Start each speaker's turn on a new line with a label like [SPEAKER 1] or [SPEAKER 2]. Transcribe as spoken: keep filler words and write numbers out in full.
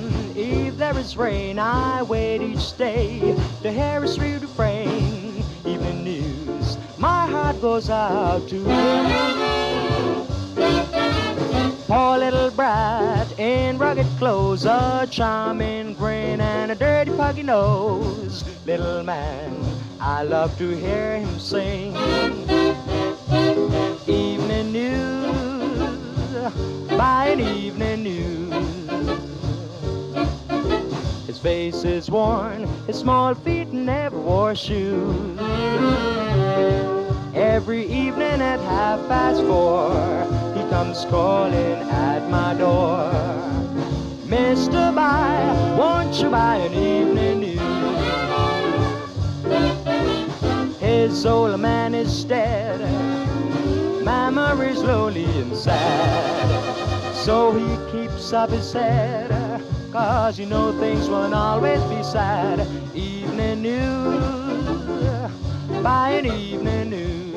[SPEAKER 1] if there is rain, I wait each day to hear his sweet refrain. Evening news, my heart goes out to him. Poor little brat in rugged clothes, a charming grin and a dirty puggy nose. Little man, I love to hear him sing. Evening news, by an evening news. His face is worn, his small feet never wore shoes. Every evening at half past four, he comes calling at my door. Mister Buy, won't you buy an evening news? His old man is dead, memories lonely and sad. So he keeps up his head, cause you know things won't always be sad. Evening news, by an evening news.